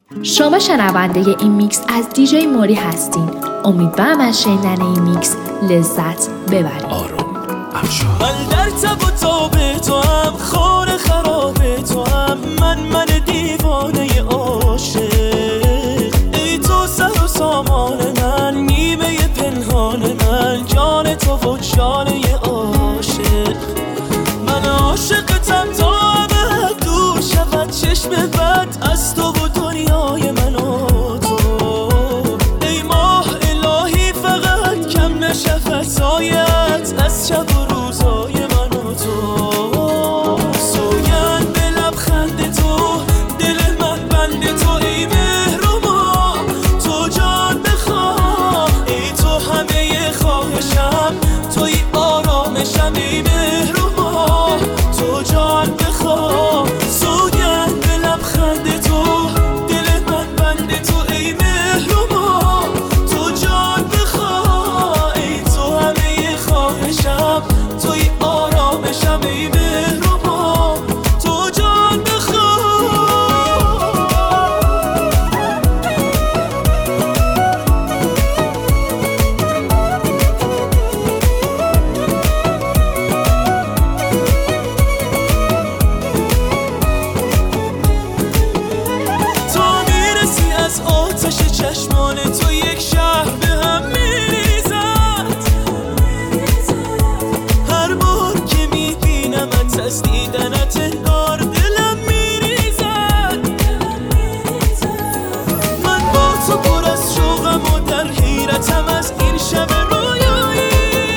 شما شنونده این میکس از دیجی موری هستین. امیدوارم از شنیدن این میکس لذت ببرید. آروم افشار. من در تب و تاب تو هم، خانه خراب تو هم، من دیوانه عاشق. ای تو سر و سامان من، نیمه پنهان من، جان تو و جانه عاشق. من عاشقتم تا ابد دور شود چشم بد از تو و دنیای من و تو. ای ماه الهی فقط کم نشه فسایت از شب و روزای من و تو. سوگند به لبخند تو، دل من بند تو، ای مهر و ما تو جان بخواه. ای تو همه خواهشم، توی آرامشم، ای مهر و ما تو جان بخواه. سوگند به لبخند تو، دل من بند تو، ای مهر و ما تو جان بخواه. ای تو همه خواهشم، توی آرامشم، ای مهر و ما تو جان بخواه. تا میرسی از آتش چشمان تو، یک شهر به هم میریزد. هر بار که میبینمت از دیدنت انگار دلم میریزد. من با تو پر از شوقم و در حیرتم از این شب رویایی.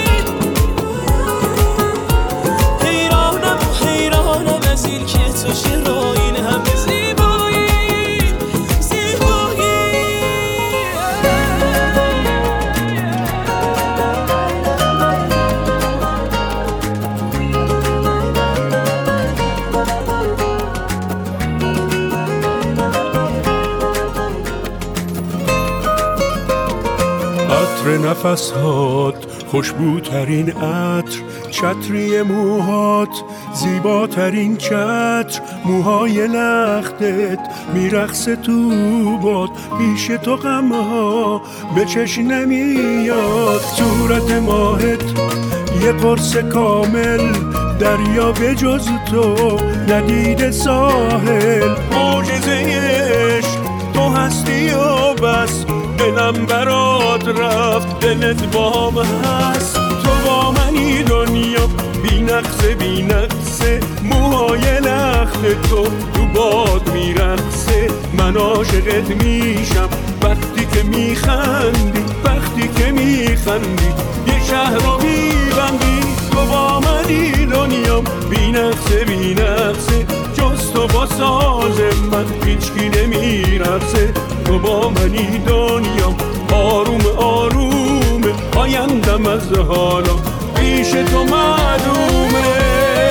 حیرانم از این که تو چرا این همه زیبایی. عطر نفسهات خوشبوترین عطر، چتری موهات زیباترین چتر، موهای لختت میرقصه تو باد، پیش تو غمها به چشم نمیاد. صورت ماهت یه قرص کامل، دریا به جز تو ندیده ساحل. معجزه عشق تو هستی و بس، دلم برات رفت دلت بام هست. تو با منی دنیا بی نقصه، موهای لخت تو باد میرقصه. من عاشقت میشم وقتی که میخندی، یه شهر رو میبندی. تو با منی دنیا بی نقصه، جز تو با ساز من هیچکی نمیرقصه. تو با منی دنیا آروم آیندم از حالا پیش تو معلومه.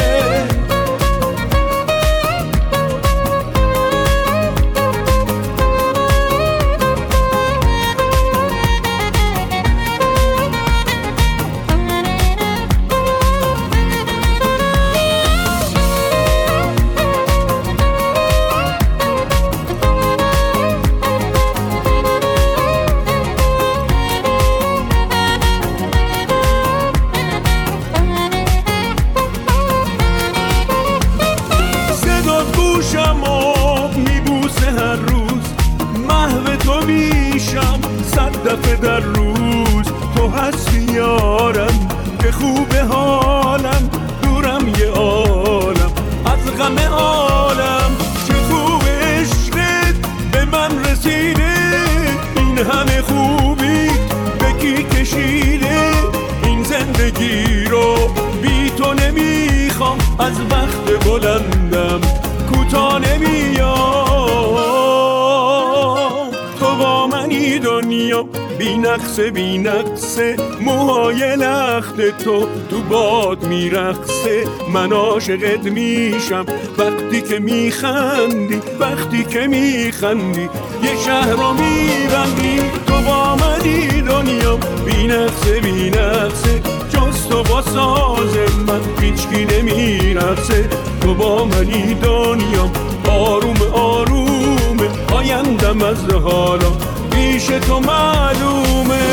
دفعه در روز تو هستی یارم، که خوبه حالم، دورم یه عالم از غم عالم. چه خوب عشقت به من رسیده، این همه خوبی به کی کشیده. این زندگی رو بی تو نمیخوام، از وقت بلندم کوتاه نمیام. تو با منی دنیا بی نقصه، موهای لخت تو باد میرقصه. من عاشقت میشم وقتی که میخندی، یه شهر رو میبندی. تو با منی دنیا بی نقصه، جز تو با ساز من هیچکی نمیرقصه. تو با منی دنیا آروم آینده منم از حالا پیش تو معلومه.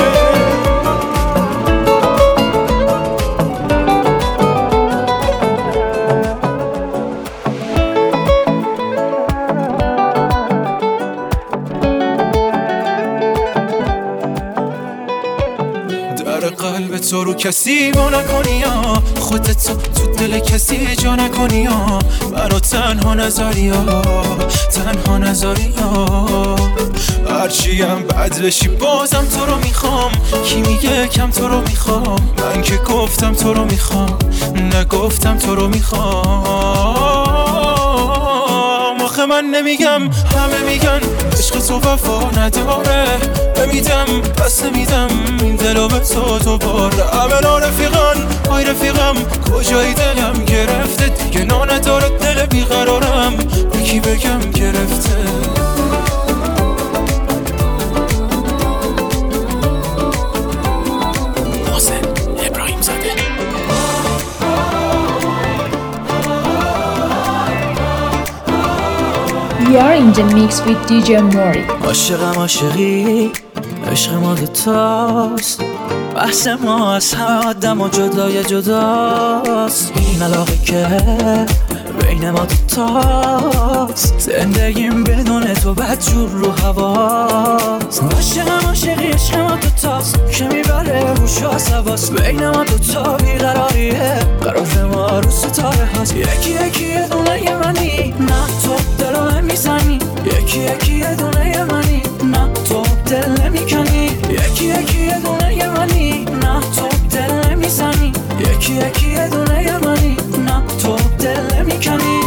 قلب تو رو کسی با نکنی یا خودت تو دل کسی جا نکنی یا منو تنها نذاری یا هرچیم بد بشی بازم تو رو میخوام. کی میگه کم تو رو میخوام؟ من که گفتم تو رو میخوام، نگفتم تو رو میخوام. آخه من نمیگم همه میگن عشق تو وفا نداره، نمیدم پس نمیدم این دلو به تو دوباره. همه رفیقان های رفیقم کجایی دلم گرفته دیگه نداره دل بیقرارم به کی بگم گرفته. حسین ابراهیم زاده. We are in the mix with DJ Mori. عاشقم عاشقی عشق ما دوتاست، بحث ما از همه آدم و جدای جداست. این علاقه که بین ما دوتاست، زندگیم بدون تو بدجور رو هواست. عاشقم عاشقی عشق ما دوتاست که میبره روش و عصباست. بین ما دوتا بیقراریه قرار ما رو ستاره هست. یکی یکی یه دونه یه منی نه تو دلو نمیزنی، یکی یکی یه دونه یه منی نه تو دل نمیکنی، یکی یکی یه دونه یه منی نه تو دل نمیزنی، یکی یکی یه دونه یه منی نه تو دل نمیکنی.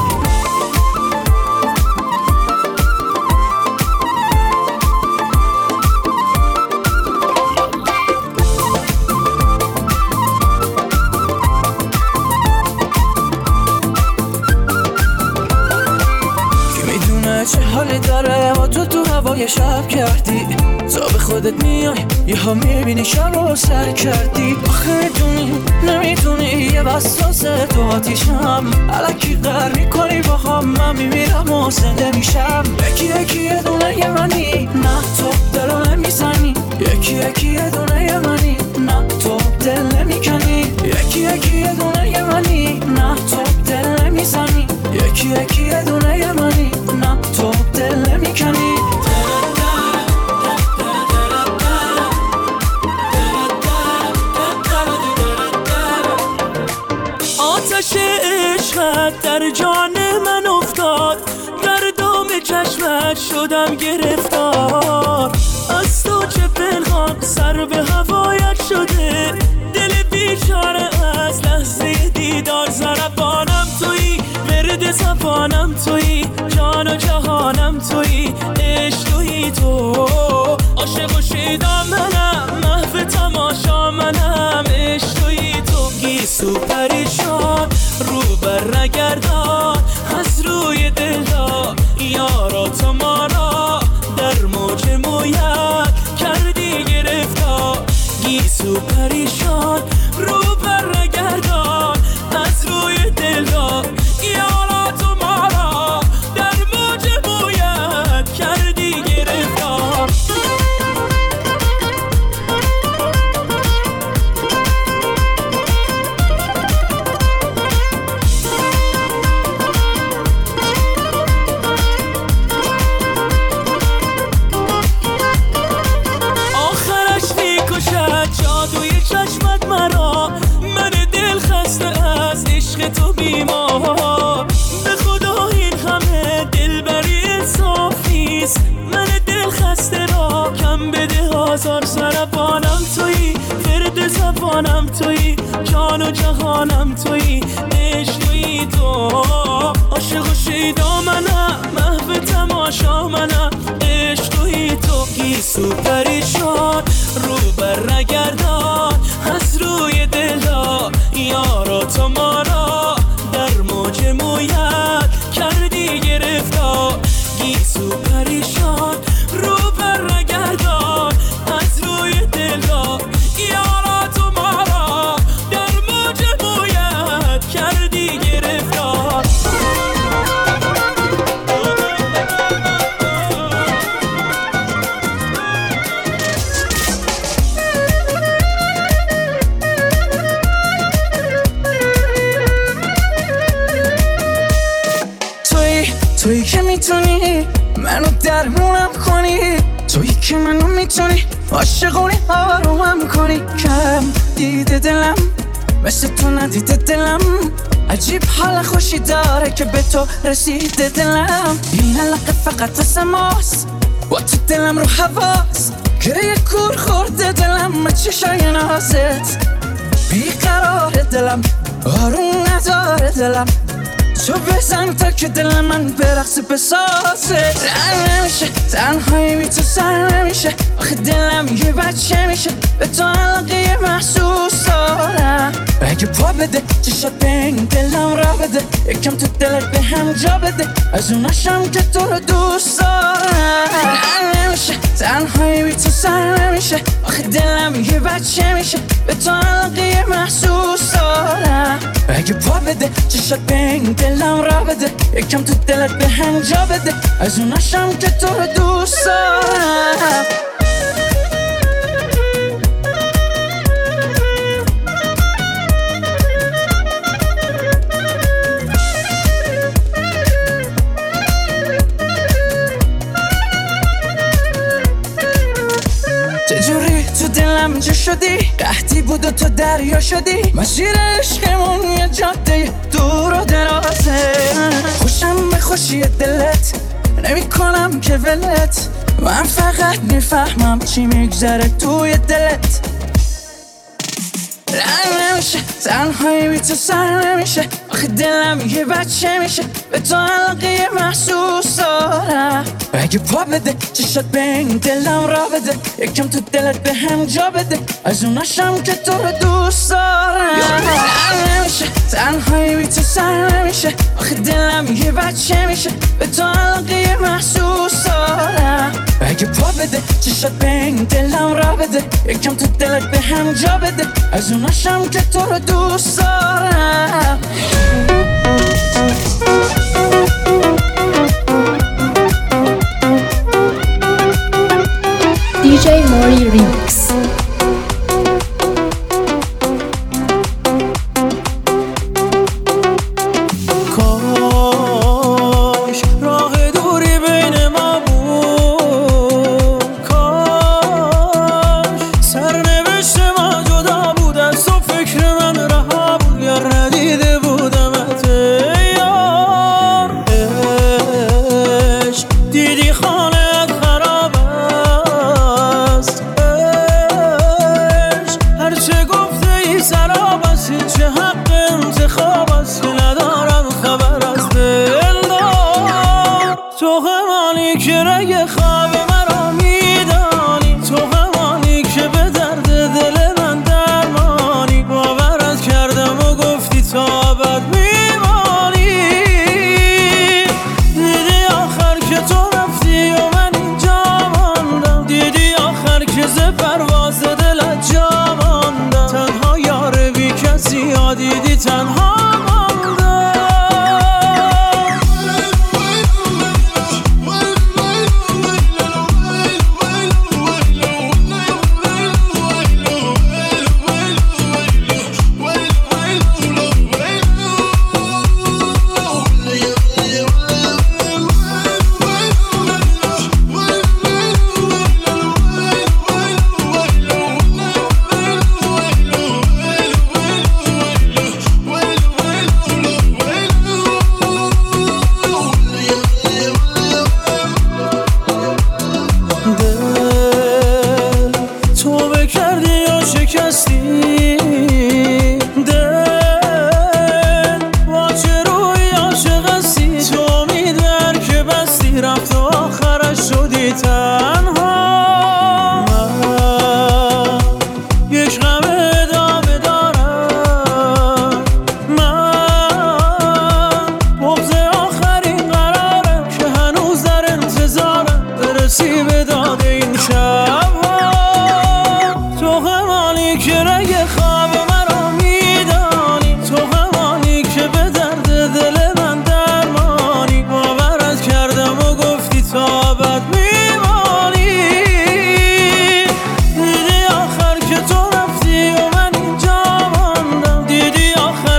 چه حالی داره با تو هوای شب کردی، تا به خودت میای یه ها میبینی شب رو سر کردی. آخه میدونی نمیدونی یه بساسه تو آتیشم، الکی قهر میکنی با هم من میمیرم و زنده میشم. یکی یکی یه دونه یه منی نه تو دلو نمیزنی، یکی یکی یه دونه یه منی نه تو دل نمیکنی، یکی یکی یه دونه یه منی نه تو دل نمیزنی، یکی یکی یه دونه یه منی نه تو دل نمیکنی. آتش عشقت در جان من افتاد، در دام چشمت شدم گرفتار. از تو چه پنهان سر به هوایت شده، دل بیچاره از لحظه دیدار. ضربانم تویی ورد زبانم تویی، جان و جهانم تویی، عشق تویی تو. عاشق و شیدا منم محو تماشا منم، عشق تویی تو. گیسو پریشان رو بر نگردان از روی دلها، یارا تو ما را در موج مویت کردی گرفتار. گیسو پریشان رو بر نگردان از روی دلها، یارا تو ما را در موج مویت کردی گرفتار. آخرش میکشد جادوی چشمت مرا، من دل خسته از عشق تو بیمار. به خدا این همه دلبری انصاف نیست، من دل خسته را کم بده. هزار ضربانم تویی ورد زبانم تویی، جان و جهانم تویی، عشق تویی تو. عاشق و شیدا منم محو تماشا منم، عشق تویی تو. گیسو پریشان رو بر نگردان از روی دلها، یارا تو ما را در موج مویت کردی گرفتار. گیسو پریشان رو بر نگردان از روی دلها، یارا تو ما را در موج مویت کردی گرفتار. کنی، منو درمونم کنی، تویی که منو میتونی عاشقونی آرومم کنی. کم دیده دلم مثل تو ندیده دلم، عجیب حال خوشی داره که به تو رسیده دلم. این علاقه فقط واسه ماست، با تو دلم رو حواس، گریه کور خورده دلم به چشای نازت. بیقرار دلم آروم نداره دلم، تو بزن تا که دل من برقص بسازه. رن نمیشه تنهایی بی تو سر نمیشه، آخه دلم یه بچه میشه، به تو علاقه محسوس دارم. اگه پا بده چشات به این دلم را بده، یکم تو دلت به هم جا بده، از اوناشم که تو رو دوست دارم. رن نمیشه تنهایی بی تو سر نمیشه، آخه دلم یه بچه میشه، به تو علاقه محسوس دارم. اگه پا بده چشات به این دلم را بده، یکم تو دلت به هم جا بده، از اوناشم که تو رو دوست دارم. چجوری تو دلم جا شدی، قحطی بود و تو دریا شدی، مسیر عشقمون یه جاده دور و درازه. خوشم به خوشی دلت نمی کنم که ولت، من فقط میفهمم چی میگذره توی دلت. رنگ نمیشه تنهایی بی تو سر نمیشه، آخه دلم یه بچه میشه، به تو علاقه محسوس دارم. اگه پا بده چشات به این دلم را بده، یکم تو دلت به هم جا بده، از اوناشم که تو رو دوست دارم. رنگ نمیشه تنهایی بی تو سر نمیشه، آخه دلم یه بچه میشه، به تو علاقه محسوس دارم. اگه پا بده چشات به این دلم را بده، یکم تو دلت به هم جا بده، از اوناشم که تو رو دوست دارم. DJ Mori Remix. کاش راه دوری بین ما بود، کاش سرنوشت ما جدا بود، از تو فکر من رها بود، یا ندیده بودمت یار. عشق دیدی خانه خراب است، عشق هرچه گفته ای سراب است، چه حق انتخاب است که ندارم خبر از دلدار. تو همانی که رگ خواب مرا میدانی، تو همانی که به درد دل من درمانی، باورت کردم و گفتی تا ابد میمانی. دیدی آخر که تو رفتی و من اینجا ماندم، دیدی آخر که ز پرواز دلت جا ماندم، تنها یار بی کسی ها دیدی تنها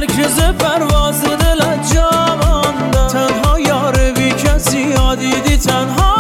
پرواز دلت جا ماندم، تنها یار بی کسی ها دیدی تنها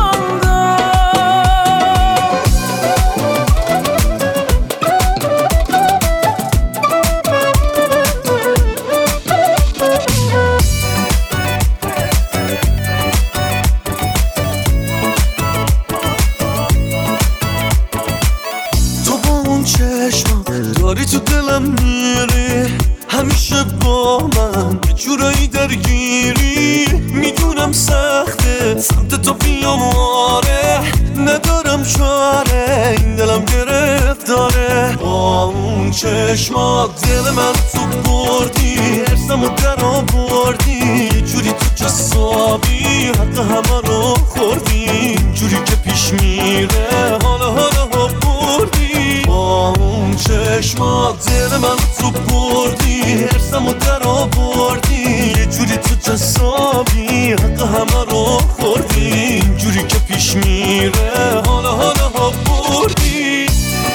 داری تو دلم میری همیشه با من یه جورایی درگیری میدونم سخته سمت تو بیام آره ندارم چاره این دلم گرفتاره با اون چشمات دل من تو بردی ارسمو در آوردی یه جوری تو جسابی حتی همه رو خوردی جوری که پیش میره حالا بردی با اون چشمات دل من تو بردی ارسمو در آوردی یه جوری تو جسابی حق همه رو خوردی جوری که پیش میره حالا بردی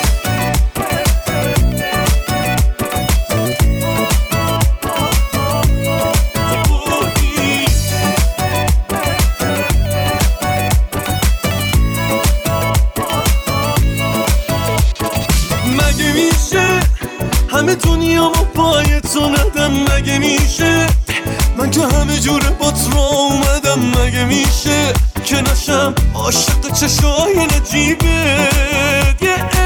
مگه میشه همه دنیامو پای تو ندم مگه میشه من که همه جوره با تو اومدم مگه میشه که نشم عاشق چشای نجیبت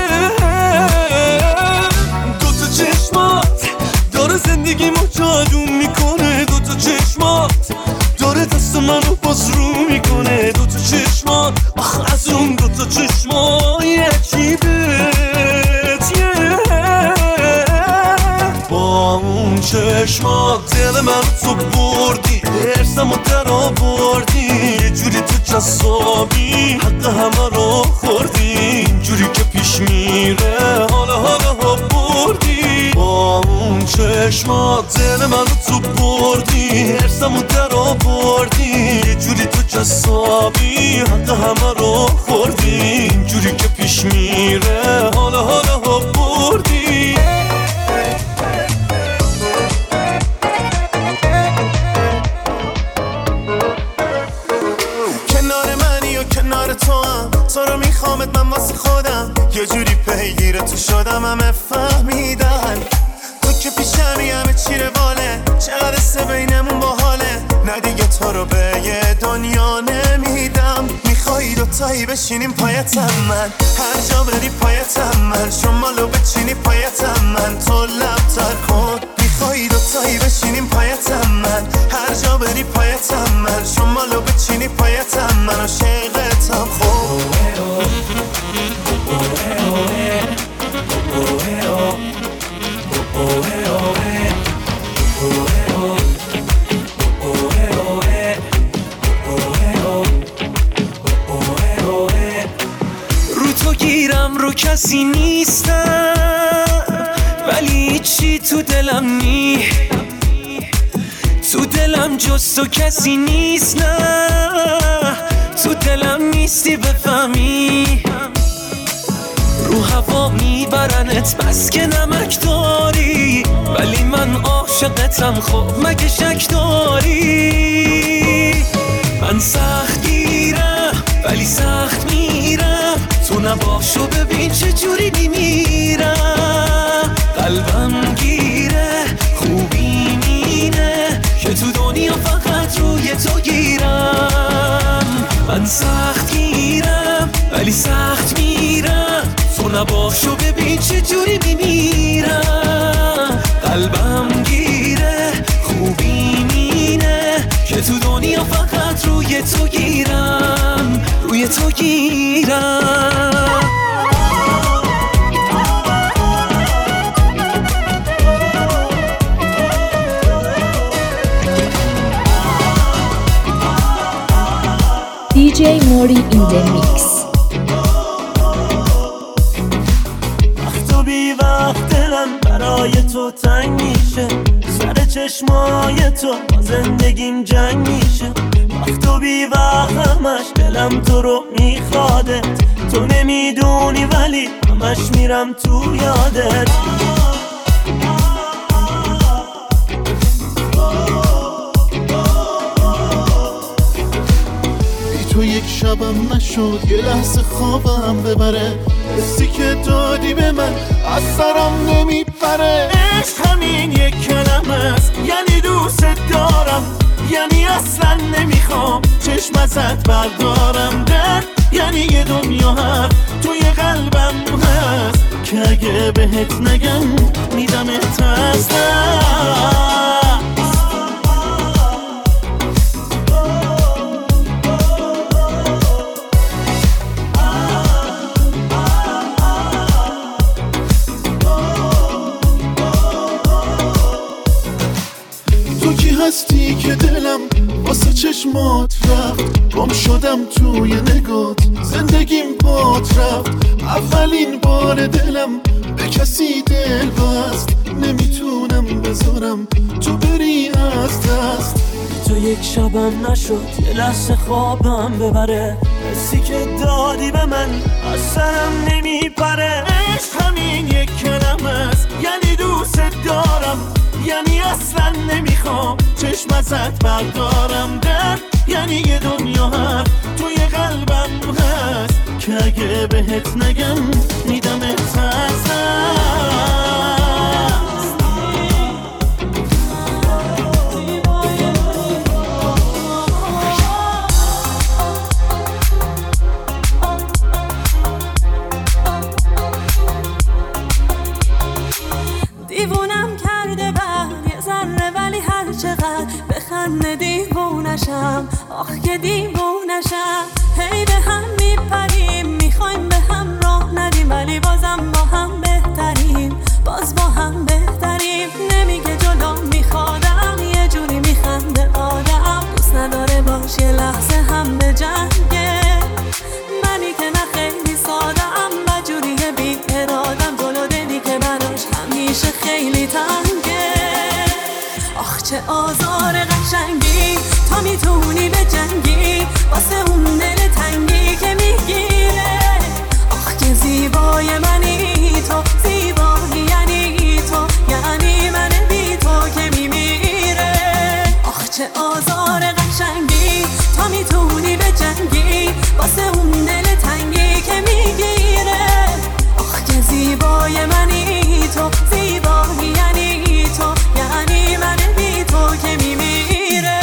دوتا چشمات داره زندگیمو جادو میکنه دوتا چشمات داره دست منو باز رو میکنه دوتا چشمات آخ از اون دوتا چشمای عجیبت با اون چشمات دل من تو بردی ارسمو در آوردی یه جوری تو جسابی حق همه رو خوردی جوری که پیش میره حالا بردی با اون چشمات دل من تو بردی ارسمو در آوردی یه جوری تو جسابی حق همه رو خوردی جوری که پیش میره حالا بردی تو رو میخوامت من واسه خودم یه جوری پیگیر تو شدم همه فهمیدن تو که پیشمی همه چی رواله چقدر سه بینمون باحاله نه دیگه تو رو به یه دنیا نمیدم میخوایی دوتایی بشینیم پایتم من هر جا بری پایتم من شمالو بچینی پایتم من تو لب تر کن میخوایی دوتایی بشینیم پایتم من هر جا بری پایتم من شمالو بچینی پایتم من عاشقتم خوب رو تو گیرم رو کسی نیستم ولی چی تو دلم نی تو دلم جز تو کسی نیست نه تو دلم نیستی بفهمی رو هوا میبرنت بس که نمک داری ولی من عاشقتم خب مگه شک داری من سخت گیرم ولی سخت میرم تو نباشو ببین چه جوری میمیرم قلبم گیره خوبی مینه که تو دنیا فقط روی تو گیرم من سخت گیرم ولی سخت میرم تو نباشو ببین چه جوری میمیرم قلبم گیره خوبی مینه که تو دنیا فقط روی تو گیرم روی تو گیرم DJ Mori in the mix. وقت و بی وقت دلم برای تو تنگ میشه سر چشمای تو با زندگیم جنگ میشه وقت و بی وقت همش دلم تو رو میخوادت تو نمیدونی ولی همش میرم تو یادت توی یک شبم نشد یه لحظه خوابم ببره، حسی که دادی به من از سرم نمیپره. عشق همین یک کلمه است، یعنی دوست دارم، یعنی اصلا نمیخوام چشم ازت بردارم. درد یعنی یه دنیا هست توی قلبم هست که اگه بهت نگم میدمت از دست. هستی که دلم واسه چشمات رفت، گم شدم توی نگات، زندگیم بات رفت. اولین بار دلم به کسی دل بست، نمیتونم بذارم تو بری از دست. تو یک شبم نشد یه لحظه خوابم ببره، حسی که دادی به من از سرم نمیپره. عشق همین یک کلمه است، یعنی دوست دارم، یعنی اصلا نمیخوام چشم ازت بردارم. درد یعنی یه دنیا هست توی قلبم هست که اگه بهت نگم میدمت از دست. دیوونم کرده بر یه ذره، ولی هر چقدر بخنده دیوونشم، آخ که دیوونشم. هی به هم میپریم، میخوایم به هم راه ندیم، ولی بازم با هم بهتریم، باز با هم بهتریم. نمیگه جلو میخوادم، یه جوری میخنده آدم، دوست نداره باش یه لحظه هم به جنگه. منی که نه خیلی سادم، بجوریه بی ارادم، جلو دلی که براش همیشه خیلی تنگه. آخ چه آزار قشنگی، تا میتونی به جنگی واسه اون دل تنگی که میگیره. آخ که زیبای منی تو، زیبایی یعنی تو، یعنی من بی تو که میمیره. آخ چه آزار قشنگی، تا میتونی به جنگی واسه اون دل تنگی که میگیره. آخ که زیبای منی تو، زیبایی یعنی تو، یعنی من بی تو که میمیره.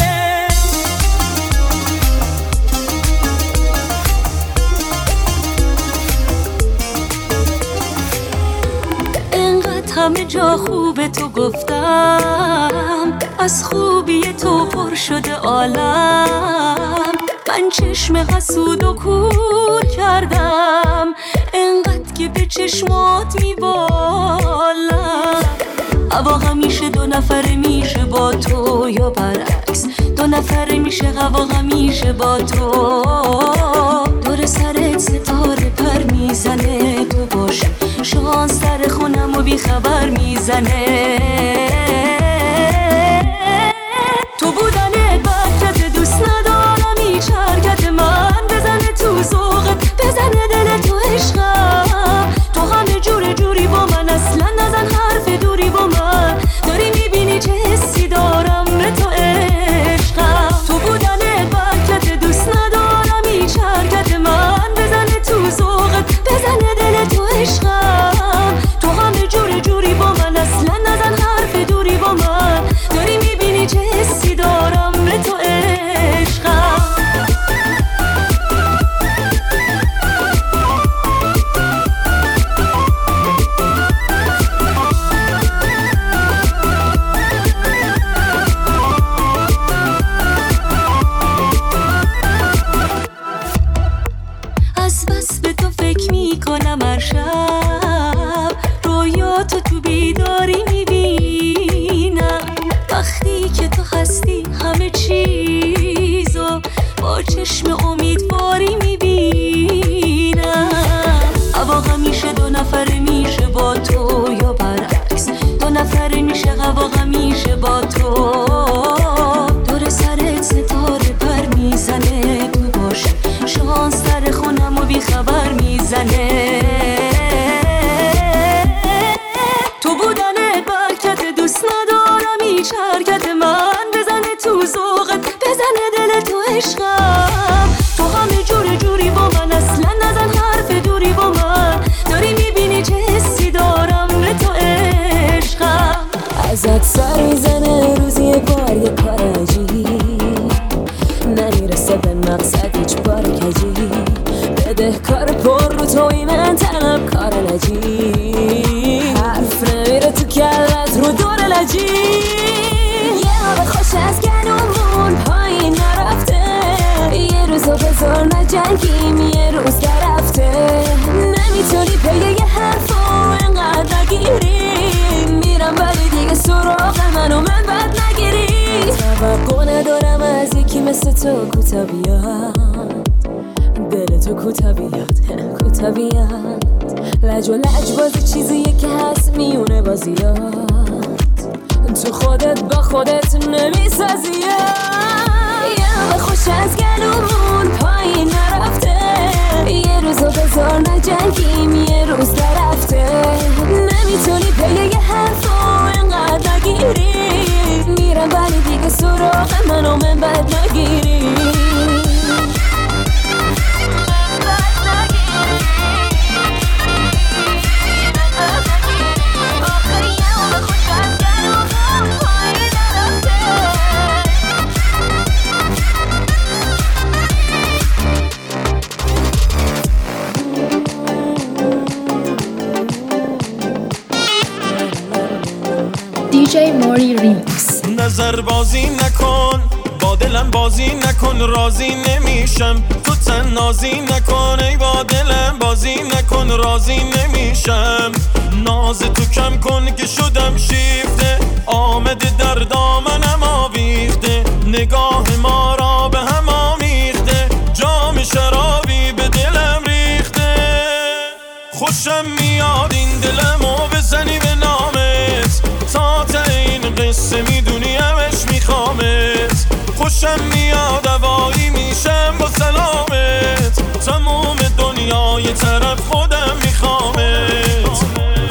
انقدر همه جا خوب تو گفتم، از خوبی تو پر شده عالم. من چشم حسود و کور کردم، انقدر که به چشمات میبالم. هوا همیشه دو نفره میشه با تو یا برعکس، دو نفره میشه هوا همیشه با تو. دور سرت ستاره پر میزنه، تو باشه شانس در خونم و بی خبر میزنه. تو بودنت برکت، دوست ندارم هیچ حرکت من بزنه تو ذوقت، بزنه دل تو عشقم. تو همه جور جوری با من، اصلا نزن حرف دوری با من، داری میبینی چه حسی دارم به تو عشقم. تو بودنت برکت، دوست ندارم هیچ حرکت من بزنه تو ذوقت، بزنه دل تو عشقم. تو همه جور جوری با من، اصلا نزن حرف دوری با من، داری میبینی چه حسی دارم به تو عشقم. از بس به تو فکر میکنم هر شب، رویاتو تو بیداری میبینم. وقتی که تو هستی همه چیزو با چشم امیدواری میبینم. هوا همیشه دو نفره میشه با تو یا برعکس، دو نفره میشه هوا همیشه با تو. دور سرت ستاره پر میزنه، تو باشه شانس در خونم و بی خبر میزنه. تو بودنت برکت، دوست ندارم هیچ حرکت من بزنه تو ذوقت، بزنه دل تو عشقم. تو همه لجی بده کار پر رو توی من طلب کار لجی حرف نمیره تو کلت رو دور لجی یه آب خوش از گلومون پایین نرفته یه روزو بذار نجنگیم یه روز درفته نمیتونی پیه یه حرفو انقدر نگیری میرم ولی دیگه سراغ من و من بد نگیری توقع ندارم از یکی مثل تو کوتا بیاد دل تو کوتا بیاد کوتا بیاد لج و لج بازی چیزیه که هست میونه بازیات تو خودت با خودت نمیسازی یه همه خوش از گلومون پایین نرفته یه روزو بذار نجنگیم یه روز درفته نمیتونی پیه یه حرفو انقدر نگیری میرم ولی دیگه سراغ من و من بد نگیری DJ موری ریمیکس. نظر بازی نکن با دلم بازی نکن راضی نمیشم تو تنازی نکن ای با دلم بازی نکن راضی نمیشم ناز تو کم کن که شدم شیفته آمده در دامنم آویخته نگاه ما را به هم آمیخته جام شرابی به دلم ریخته خوشم میاد این دلمو بزنی به نامت تا این قصه میدونی همش میخوامت خوشم میاد هوایی میشم با سلامت تموم دنیای طرف خودم میخوامت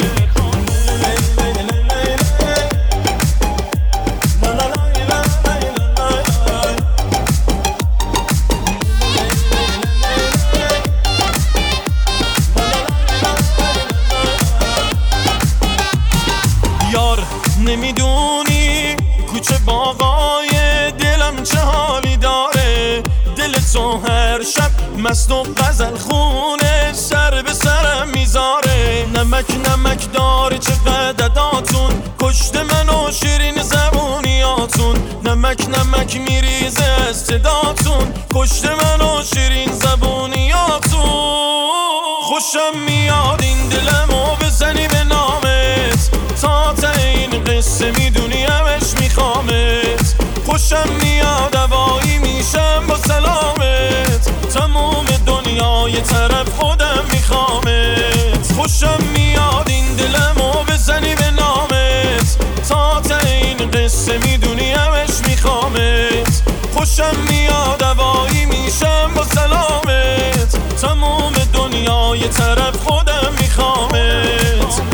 یار نمیدونی کوچه باغای دلم چه حالی داره دل تو هر شب مست و غزل خونه سر به سرم میذاره نمک نمک داره چقدر داداتون کشت من و شیرین زبونیاتون نمک نمک میریزه از صداتون کشت من و شیرین زبونیاتون خوشم میاد این دلمو بزنی به نامت تا این قصه میدونی همش میخوامت خوشم میاد هوایی میشم با سلامت تموم دنیای طرف خودم میخوامت خوشم میاد این دلمو بزنی به نامت تا این قصه میدونی همش میخوامت خوشم میاد هوایی میشم با سلامت تموم دنیای طرف خودم میخوامت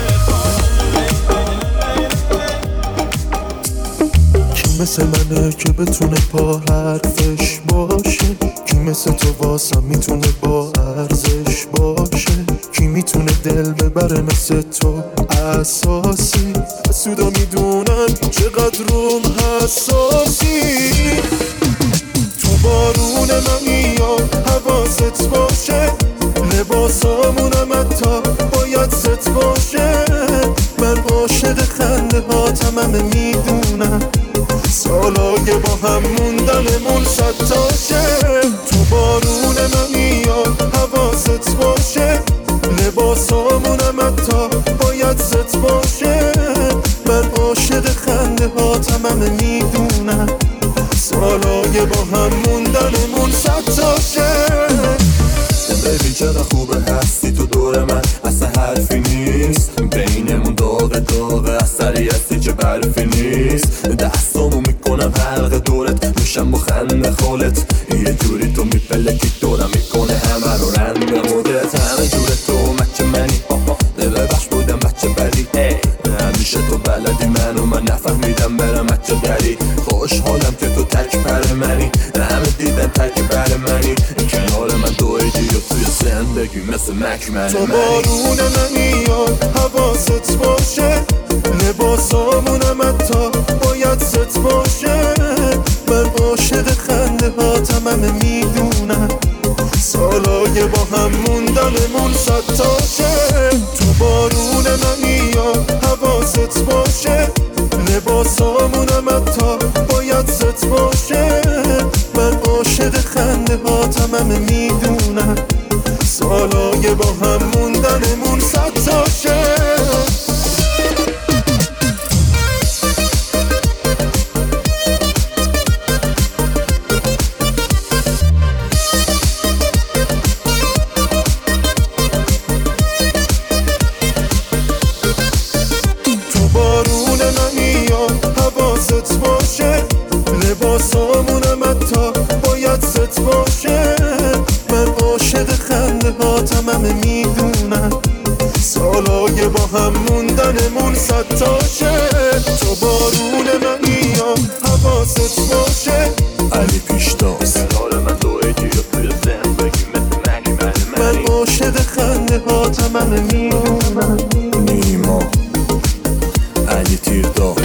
مثل منه که بتونه با حرفش باشه کی مثل تو واسم میتونه با ارزش باشه کی میتونه دل ببره مثل تو اساسی حسودا میدونن چقدر روم حساسی تو بارون منی یا حواست باشه لباسامونم حتی باید ست باشه من عاشق خنده هاتم همه میدونم سالای با هم موندنمون ستاشه تو بارون منی یا حواست باشه لباسامونم حتی باید ست باشه من عاشق خنده هاتم همه میدونم سالای با هم موندنمون ستاشه ببین چقدر خوبه هستی تو دور من اصلا حرفی نیست بینمون داغ اثری هستی چه برفی نیست دستامو میکنم حلقه دورت میشم با خنده خالت یه جوری تو میپلکی دورم میکنه همه رو رنگ مدت همه جور تو مچه منی ببخش بودم بچه بدی همیشه تو بلدی من نفهمیدم برم بچه دری خوشحالم که تو تک پر منی همه دیدن تک پر منی کنار من دویدی و توی زندگی مثل مکمن تو بارون منی یا حواست باشه لباسامونم حتی باید ست باشه من عاشق خنده هاتم همه میدونم سالای با هم موندنمون صد تاشه. تو بارون منی یا حواست باشه، لباسامونم حتی باید ست باشه. من عاشق خنده هاتمم میدونم، سالای با هم موندنمون صد تاشه. لباسامونم حتی باید ست باشه. من عاشق خنده هاتمم میدونم، سالای با هم موندنمون صد تاشه. تو بارون منی یا حواست باشه، علی پیشتاز حال من تو اجی توی زندگی من عاشق خنده هاتمم میدونم. نیما علی تیرداد